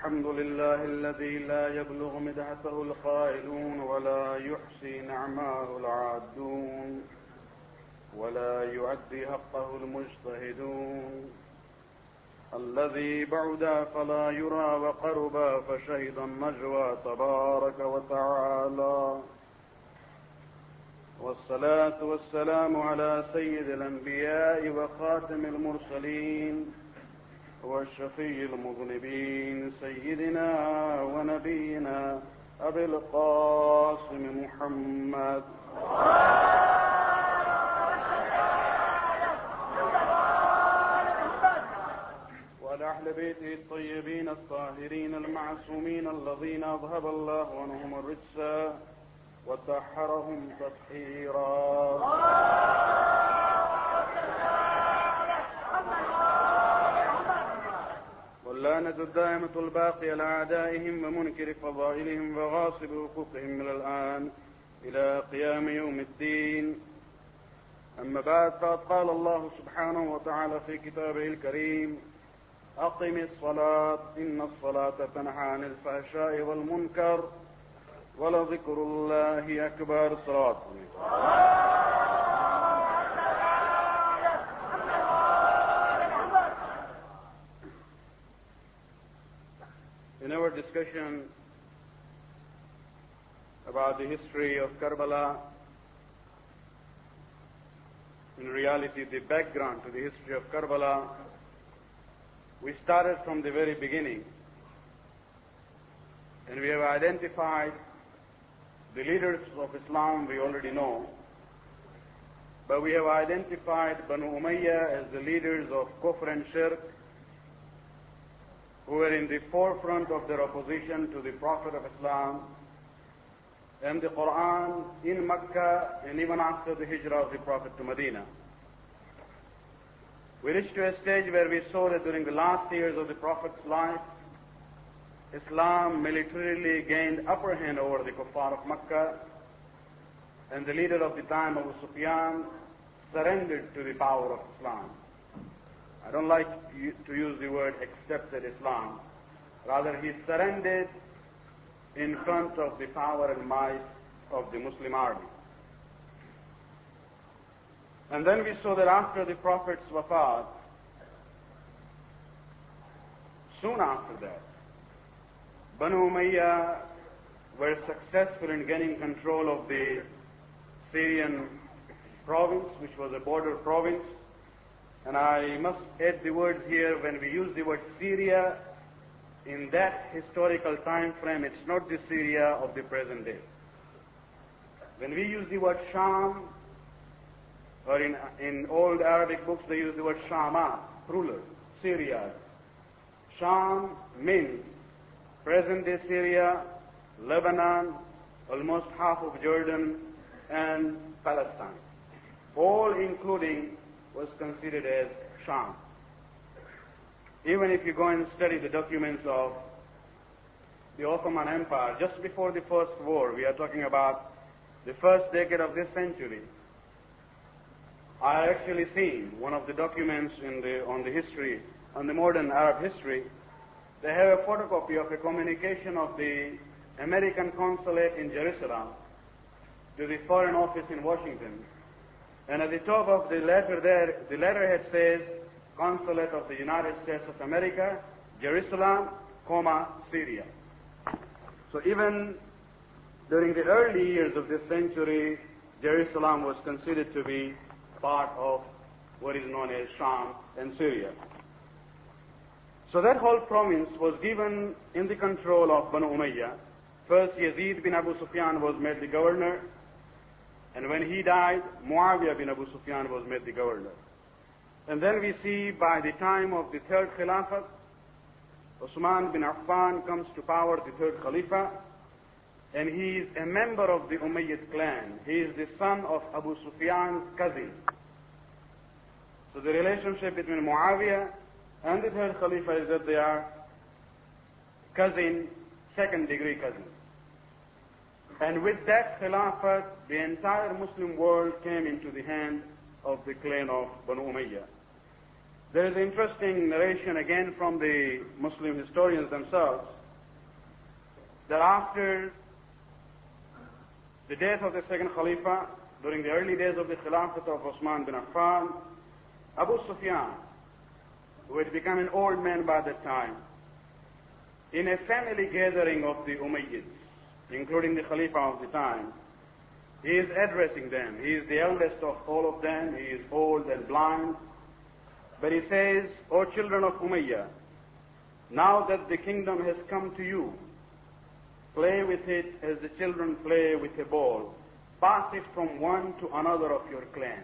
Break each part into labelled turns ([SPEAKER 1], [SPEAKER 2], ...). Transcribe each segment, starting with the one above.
[SPEAKER 1] الحمد لله الذي لا يبلغ مدحته القائلون ولا يحصي نعماه العادون ولا يؤدي حقه المجتهدون، الذي بعد فلا يرى وقرب فشهد النجوى تبارك وتعالى، والصلاة والسلام على سيد الأنبياء وخاتم المرسلين والشفيع المذنبين سيدنا ونبينا أبي القاسم محمد وعلى أهل بيته الطيبين الطاهرين المعصومين الذين أذهب الله عنهم الرجس وطهرهم تطهيرا. واللعنة الدائمة الباقية على أعدائهم ومنكر فضائلهم وغاصب حقوقهم من الآن إلى قيام يوم الدين. أما بعد، فقد قال الله سبحانه وتعالى في كتابه الكريم: أقم الصلاة إن الصلاة تنهى عن الفحشاء والمنكر ولذكر الله أكبر. صلوات. In our discussion about the history of Karbala, in reality the background to the history of Karbala, we started from the very beginning, and we have identified the leaders of Islam we already know, but we have identified Banu Umayyah as the leaders of Kufr and Shirk, who were in the forefront of their opposition to the Prophet of Islam and the Quran in Mecca and even after the hijrah of the Prophet to Medina. We reached to a stage where we saw that during the last years of the Prophet's life, Islam militarily gained upper hand over the kuffar of Mecca, and the leader of the time, Abu Sufyan, surrendered to the power of Islam. I don't like to use the word accepted Islam. Rather, he surrendered in front of the power and might of the Muslim army. And then we saw that after the Prophet's wafat, soon after that, Banu Umayyah were successful in gaining control of the Syrian province, which was a border province. And I must add the words here, when we use the word Syria, in that historical time frame, it's not the Syria of the present day. When we use the word Sham, or in old Arabic books they use the word Shama, plural, Syria. Sham means present-day Syria, Lebanon, almost half of Jordan, and Palestine. All including was considered as Sham. Even if you go and study the documents of the Ottoman Empire, just before the First War, we are talking about the first decade of this century, I actually seen one of the documents on the modern Arab history. They have a photocopy of a communication of the American consulate in Jerusalem to the Foreign Office in Washington. And at the top of the letter there, the letterhead says, Consulate of the United States of America, Jerusalem, Syria. So even during the early years of this century, Jerusalem was considered to be part of what is known as Sham and Syria. So that whole province was given in the control of Banu Umayyah. First, Yazid bin Abu Sufyan was made the governor, and when he died, Muawiyah bin Abu Sufyan was made the governor. And then we see by the time of the third Khilafat, Uthman bin Affan comes to power, the third Khalifa, and he is a member of the Umayyad clan. He is the son of Abu Sufyan's cousin. So the relationship between Muawiyah and the third Khalifa is that they are cousin, second degree cousins. And with that Khilafat, the entire Muslim world came into the hand of the clan of Banu Umayyah. There is an interesting narration again from the Muslim historians themselves that after the death of the second Khalifa, during the early days of the Khilafat of Uthman bin Affan, Abu Sufyan, who had become an old man by that time, in a family gathering of the Umayyads, including the Khalifa of the time, he is addressing them. He is the eldest of all of them. He is old and blind. But he says, O children of Umayyah, now that the kingdom has come to you, play with it as the children play with a ball. Pass it from one to another of your clan.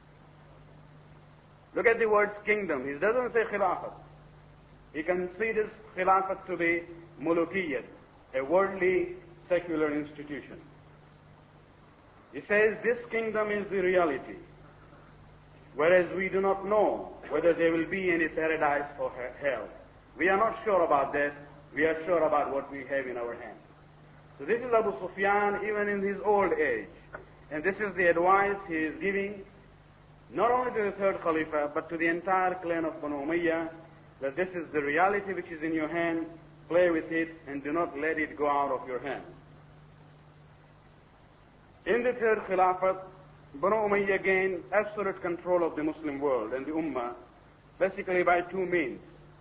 [SPEAKER 1] Look at the words kingdom. He doesn't say khilafat. He considers khilafat to be mulukiyyat, a worldly secular institution. He says this kingdom is the reality, whereas we do not know whether there will be any paradise or hell. We are not sure about that. We are sure about what we have in our hands. So this is Abu Sufyan even in his old age. And this is the advice he is giving not only to the third Khalifa, but to the entire clan of Banu Umayyah, that this is the reality which is in your hand. Play with it and do not let it go out of your hand. In the third Khilafat, Banu Umayyah gained absolute control of the Muslim world and the Ummah, basically by two means.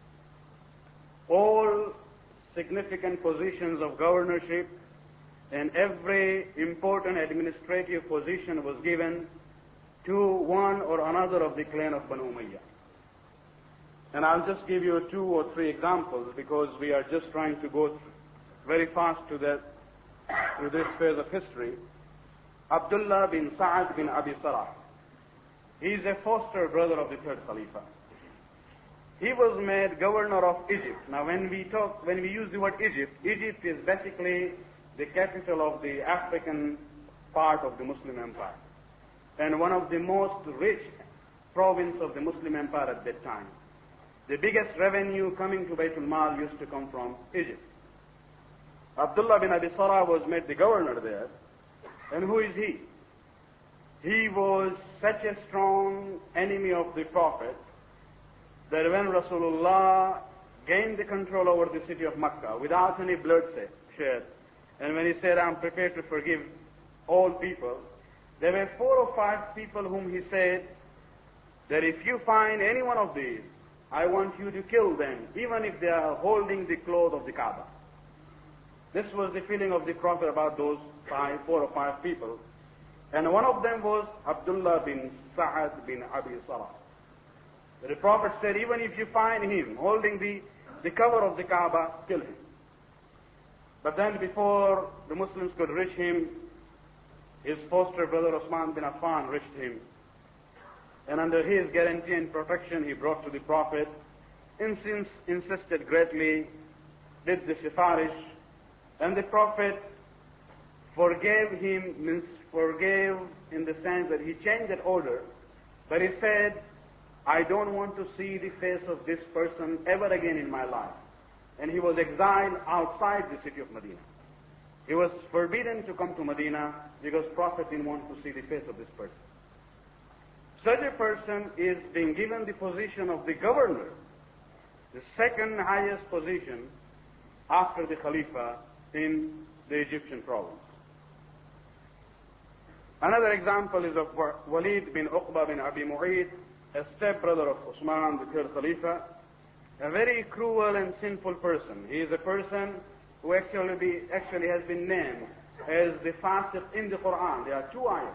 [SPEAKER 1] All significant positions of governorship and every important administrative position was given to one or another of the clan of Banu Umayyah. And I'll just give you 2 or 3 examples because we are just trying to go very fast through this phase of history. Abdullah bin Sa'ad bin Abi Sarah. He is a foster brother of the third Khalifa. He was made governor of Egypt. Now when we use the word Egypt, Egypt is basically the capital of the African part of the Muslim Empire, and one of the most rich province of the Muslim Empire at that time. The biggest revenue coming to Baytul Mal used to come from Egypt. Abdullah bin Abi Sarah was made the governor there. And who is he? He was such a strong enemy of the Prophet that when Rasulullah gained the control over the city of Makkah without any bloodshed, and when he said, I'm prepared to forgive all people, there were 4 or 5 people whom he said that if you find any one of these, I want you to kill them, even if they are holding the cloth of the Kaaba. This was the feeling of the Prophet about those 4 or 5 people. And one of them was Abdullah bin Sa'ad bin Abi Sarah. The Prophet said, even if you find him holding the cover of the Kaaba, kill him. But then before the Muslims could reach him, his foster brother Uthman bin Affan reached him. And under his guarantee and protection, he brought to the Prophet, insisted greatly, did the sifarish, and the Prophet forgave him, means forgave in the sense that he changed that order, but he said, I don't want to see the face of this person ever again in my life. And he was exiled outside the city of Medina. He was forbidden to come to Medina because Prophet didn't want to see the face of this person. Such a person is being given the position of the governor, the second highest position after the Khalifa in the Egyptian province. Another example is of Walid bin Uqba bin Abi Mu'ayt, a stepbrother of Uthman, the third Khalifa, a very cruel and sinful person. He is a person who actually has been named as the fasiq in the Quran. There are 2 ayahs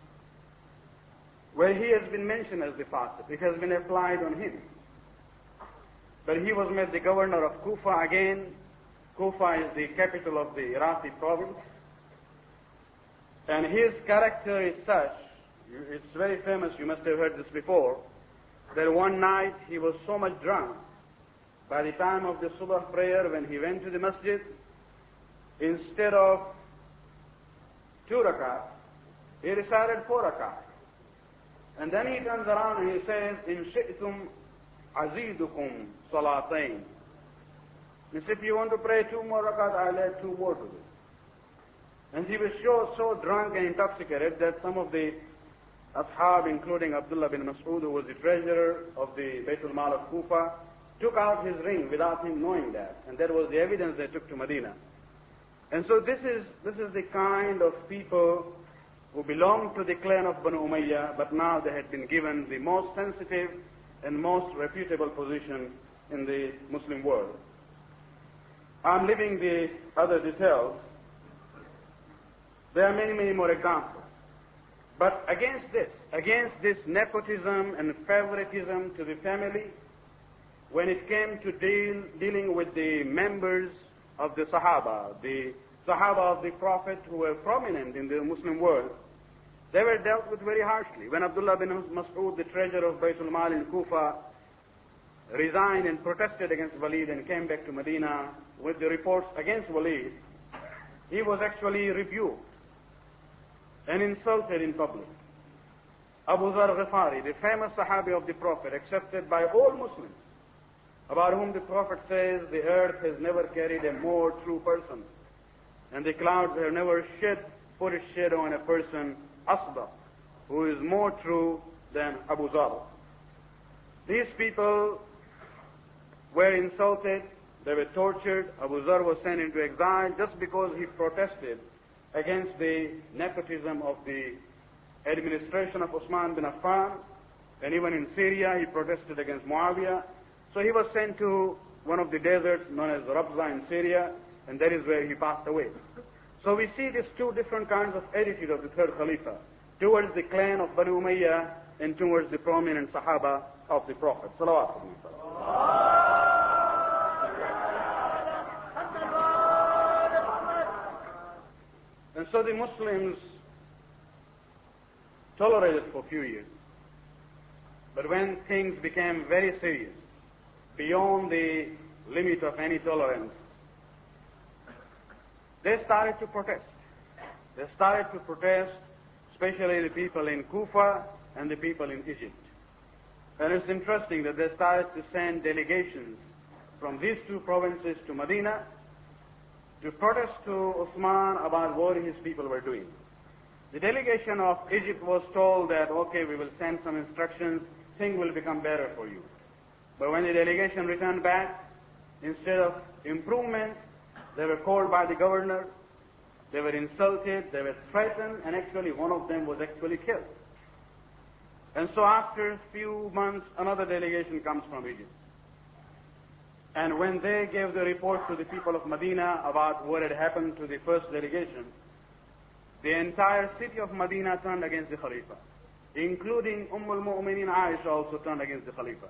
[SPEAKER 1] where he has been mentioned as the fasiq. It has been applied on him. But he was made the governor of Kufa again. Kufa is the capital of the Iraqi province. And his character is such, it's very famous, you must have heard this before, that one night he was so much drunk, by the time of the Subh prayer, when he went to the masjid, instead of 2 rakat, he recited 4 rakat. And then he turns around and he says, In shi'tum azidukum salatayn. Means if you want to pray 2 more rakat, I'll add 2 more to this. And he was so drunk and intoxicated that some of the ashab, including Abdullah bin Mas'ud, who was the treasurer of the Baytul Mal of Kufa, took out his ring without him knowing that. And that was the evidence they took to Medina. And so this is the kind of people who belonged to the clan of Banu Umayyah, but now they had been given the most sensitive and most reputable position in the Muslim world. I'm leaving the other details. There are many, many more examples. But against this nepotism and favoritism to the family, when it came to dealing with the members of the Sahaba of the Prophet who were prominent in the Muslim world, they were dealt with very harshly. When Abdullah bin Mas'ud, the treasurer of Baytul Mal in Kufa, resigned and protested against Walid and came back to Medina with the reports against Walid, he was actually rebuked and insulted in public. Abu Dharr Ghifari, the famous Sahabi of the Prophet, accepted by all Muslims, about whom the Prophet says the earth has never carried a more true person, and the clouds have never put a shadow on a person, Asbaq, who is more true than Abu Dharr. These people were insulted, they were tortured. Abu Dharr was sent into exile just because he protested against the nepotism of the administration of Uthman bin Affan, and even in Syria he protested against Muawiyah. So he was sent to one of the deserts known as Rabza in Syria, and that is where he passed away. So we see these two different kinds of attitude of the third Khalifa, towards the clan of Banu Umayyah and towards the prominent Sahaba of the Prophet. And so the Muslims tolerated for a few years. But when things became very serious, beyond the limit of any tolerance, they started to protest. They started to protest, especially the people in Kufa and the people in Egypt. And it's interesting that they started to send delegations from these two provinces to Medina to protest to Uthman about what his people were doing. The delegation of Egypt was told that, okay, we will send some instructions, things will become better for you. But when the delegation returned back, instead of improvement, they were called by the governor, they were insulted, they were threatened, and actually one of them was actually killed. And so after a few months, another delegation comes from Egypt. And when they gave the report to the people of Medina about what had happened to the first delegation, the entire city of Medina turned against the Khalifa, including al-Mu'minin Aisha also turned against the Khalifa.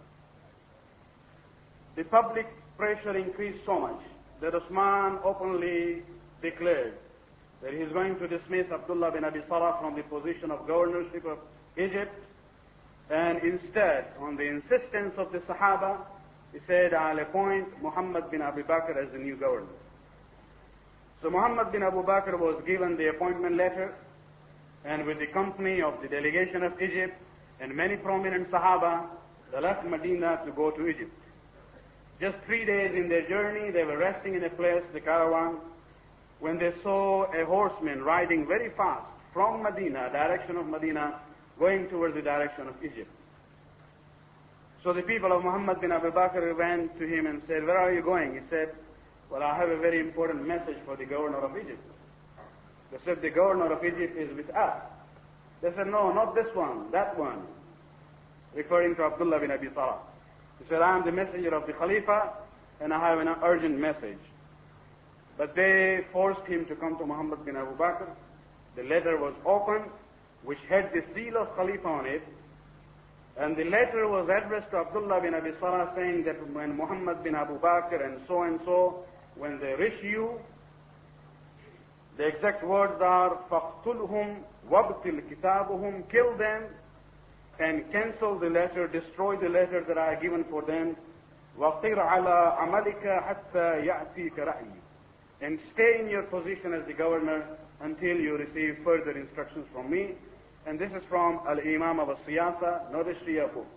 [SPEAKER 1] The public pressure increased so much that Uthman openly declared that he is going to dismiss Abdullah bin Abi Sarah from the position of governorship of Egypt, and instead, on the insistence of the Sahaba, he said, I'll appoint Muhammad bin Abu Bakr as the new governor. So Muhammad bin Abu Bakr was given the appointment letter, and with the company of the delegation of Egypt and many prominent Sahaba, they left Medina to go to Egypt. Just 3 days in their journey, they were resting in a place, the caravan, when they saw a horseman riding very fast from Medina, direction of Medina, going towards the direction of Egypt. So the people of Muhammad bin Abu Bakr went to him and said, where are you going? He said, well, I have a very important message for the governor of Egypt. They said, the governor of Egypt is with us. They said, no, not this one, that one, referring to Abdullah bin Abi Sarah. He said, I am the messenger of the Khalifa, and I have an urgent message. But they forced him to come to Muhammad bin Abu Bakr. The letter was opened, which had the seal of Khalifa on it, and the letter was addressed to Abdullah bin Abi Sarah, saying that when Muhammad bin Abu Bakr and so, when they reach you, the exact words are, فَاقْتُلْهُمْ وَابْتِلْ كِتَابُهُمْ, kill them and cancel the letter, destroy the letter that I have given for them, وَقِرْ عَلَىٰ عَمَلِكَ حَتَّى يَأْتِيكَ رَأْيِي, and stay in your position as the governor until you receive further instructions from me. And this is from Al-Imam of Al-Siyasa, not a Shia book.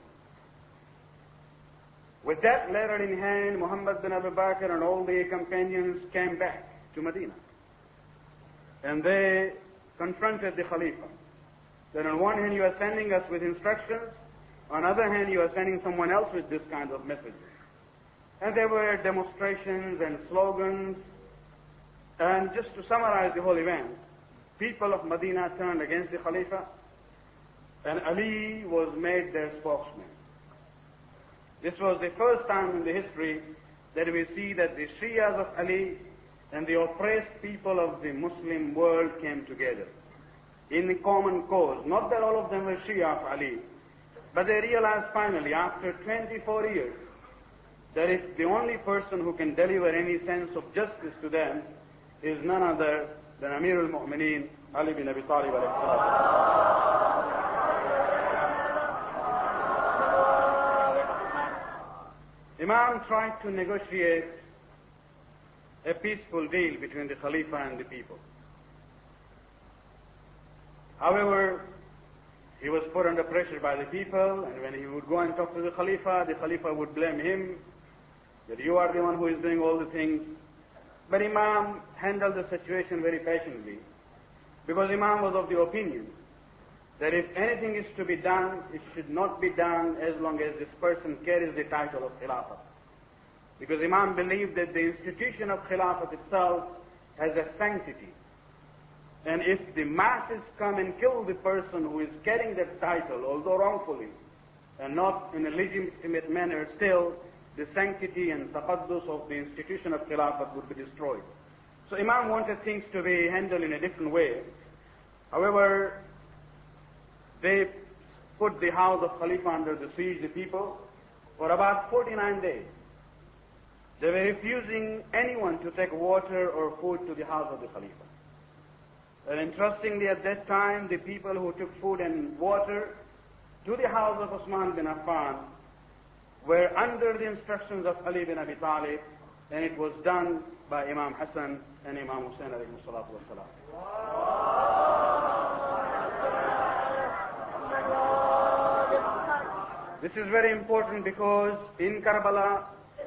[SPEAKER 1] With that letter in hand, Muhammad bin Abu Bakr and all the companions came back to Medina. And they confronted the Khalifa. that on one hand you are sending us with instructions, on the other hand you are sending someone else with this kind of messages. And there were demonstrations and slogans. And just to summarize the whole event, people of Medina turned against the Khalifa, and Ali was made their spokesman. This was the first time in the history that we see that the Shias of Ali and the oppressed people of the Muslim world came together in a common cause. Not that all of them were Shia of Ali, but they realized finally, after 24 years, that if the only person who can deliver any sense of justice to them is none other than Amir al-Mu'mineen, Ali bin Abi Talib alayhi salam. Imam tried to negotiate a peaceful deal between the Khalifa and the people. However, he was put under pressure by the people, and when he would go and talk to the Khalifa would blame him, that you are the one who is doing all the things. But Imam handled the situation very patiently, because Imam was of the opinion that if anything is to be done, it should not be done as long as this person carries the title of Khilafat. Because Imam believed that the institution of Khilafat itself has a sanctity. And if the masses come and kill the person who is carrying that title, although wrongfully, and not in a legitimate manner, still the sanctity and taqaddus of the institution of Khilafat would be destroyed. So Imam wanted things to be handled in a different way. However, they put the house of Khalifa under the siege, the people, for about 49 days. They were refusing anyone to take water or food to the house of the Khalifa. And interestingly, at that time, the people who took food and water to the house of Uthman bin Affan were under the instructions of Ali bin Abi Talib, and it was done by Imam Hassan and Imam Hussein alayhi salatu wasalam. This is very important because in Karbala,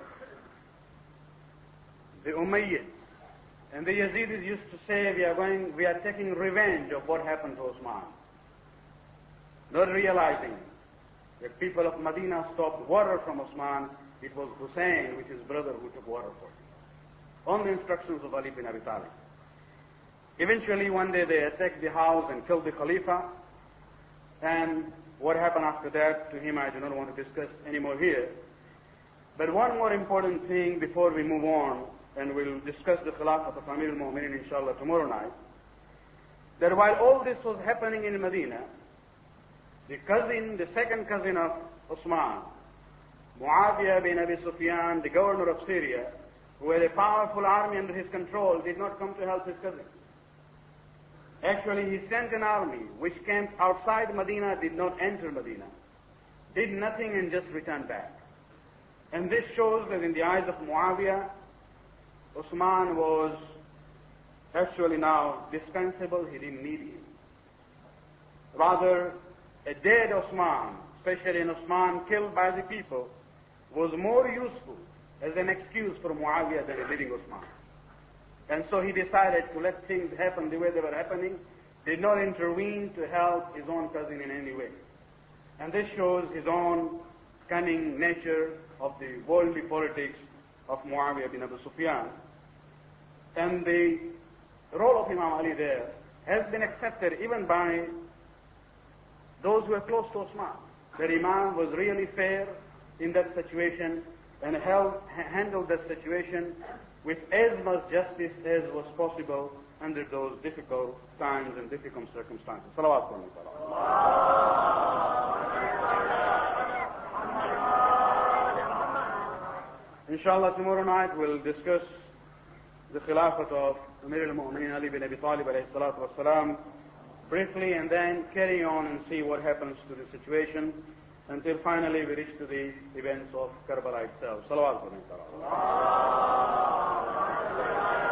[SPEAKER 1] the Umayyads and the Yazidis used to say, we are taking revenge of what happened to Osman. Not realizing that people of Medina stopped water from Osman, it was Hussein, which is his brother, who took water for him, on the instructions of Ali bin Abi Talib. Eventually, one day they attacked the house and killed the Khalifa, and what happened after that, to him I do not want to discuss anymore here. But one more important thing before we move on, and we'll discuss the Khilafat of Amir al-Mu'mineen inshallah tomorrow night, that while all this was happening in Medina, the second cousin of Osman, Muawiyah bin Abi Sufyan, the governor of Syria, who had a powerful army under his control, did not come to help his cousin. Actually, he sent an army which camped outside Medina, did not enter Medina, did nothing and just returned back. And this shows that in the eyes of Muawiyah, Osman was actually now dispensable. He didn't need him. Rather, a dead Osman, especially an Osman killed by the people, was more useful as an excuse for Muawiyah than a living Osman. And so he decided to let things happen the way they were happening, did not intervene to help his own cousin in any way. And this shows his own cunning nature of the worldly politics of Muawiyah bin Abu Sufyan. And the role of Imam Ali there has been accepted even by those who are close to Osman. That Imam was really fair in that situation and handled that situation with as much justice as was possible under those difficult times and difficult circumstances. Salawat Inshallah, tomorrow night we'll discuss the Khilafat of Amir al-Mu'mineen Ali bin Abi Talib alayhi salatu wasalam briefly, and then carry on and see what happens to the situation until finally we reach to the events of Karbala itself. Salawat.